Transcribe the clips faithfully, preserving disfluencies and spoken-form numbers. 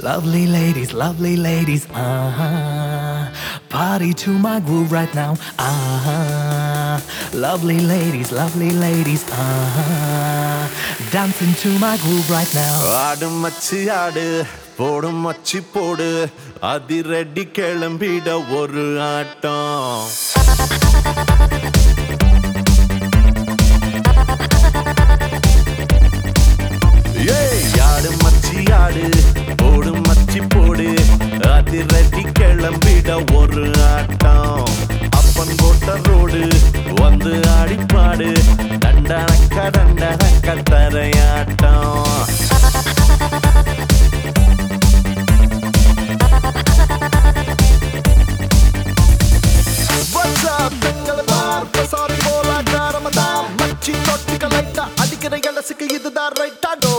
Lovely ladies, lovely ladies, uh-huh. Party to my groove right now, uh-huh. Lovely ladies, lovely ladies, uh-huh. Dancing to my groove right now. ஆடு மச்சி ஆடு போடு மச்சி போடு அதிரடி கிளம்பிட ஒரு ஆட்டம். ஆடு மச்சி ஆடு போடு மச்சி போடு அதிரடி கிளம்பிட ஒரு ஆட்டம். அப்பன் போட்ட ரோடு வந்து ஆடிப்பாடு தண்டனக்க தண்டனக்க தரையாட்டம். அடிக்கிற எலசுக்கு இதுதான் ரைட்டா டோ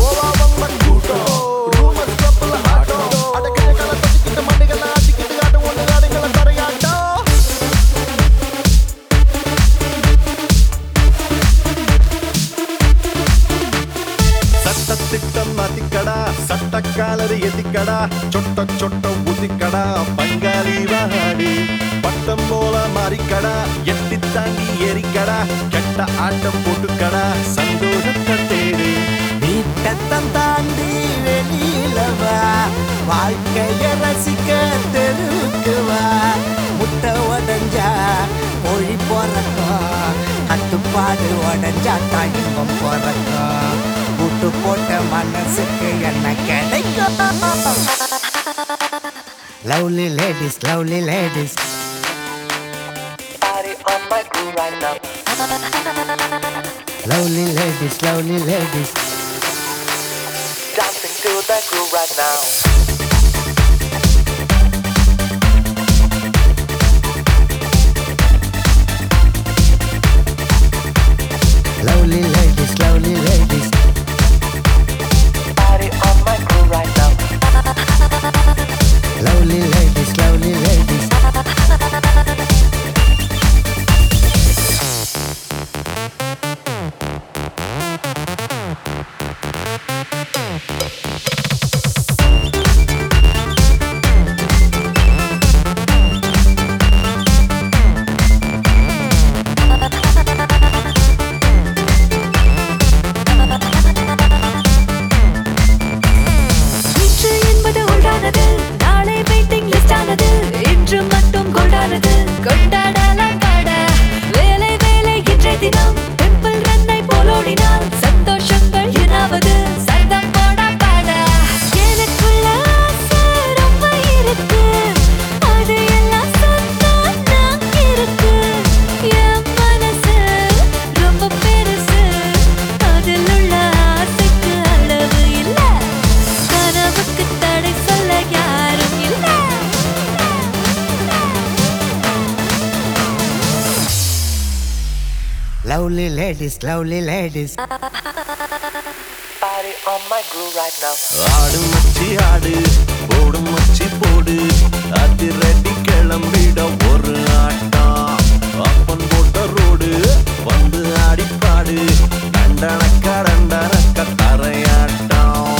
சட்டத்திட்டம் அதிக்கடா சட்டக்காலரி எதிக்கடா சொட்ட சொட்ட உதிக்கடா பங்காளி வாடி பட்டம் போல மாறிக்கடா எட்டி தாண்டி ஏறிக்கடா கெட்ட ஆட்டம் போட்டுக்கடா சந்தோஷத்தை தேடு. வீட்டத்தம் தாண்டி வெளியிலவா வாழ்க்கைய ரசிக்க தெருவுக்கு வா. முட்டை உடஞ்சா மொழி பிறக்கும் கட்டுப்பாடு உடஞ்சா தாயின்பம் பிறக்கும். கூட்டு போட்ட மனசுக்கு என்ன கிடைக்கும்? Lovely ladies, lovely ladies, Party on my groove right now. lovely ladies, lovely ladies, Dancing to the groove right now. lovely ladies, lovely ladies, Party on my groove right now. lovely ladies, lovely ladies. Lovely ladies, lovely ladies, Party on my groove right now. ஆடு மச்சி ஆடு போடு மச்சி போடு அதிரடி கிளம்பிட ஒரு ஆட்டம். அப்பன் போட்ட ரோடு வந்து ஆடிப்பாடு தண்டனக்க தண்டனக்க தரையாட்டம்.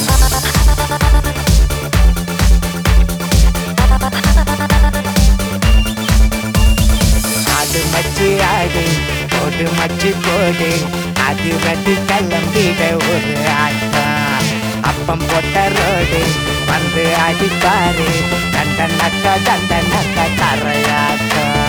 ஆடு மச்சி ஆடு போடு மச்சி போடு அது வெட்டி கிளம்பிட ஒரு ஆட்டம். அப்பம் போட்ட ரோடு வந்து அடிப்பாரு தண்ட நக்க தண்ட நக்க தரையாட்டம்.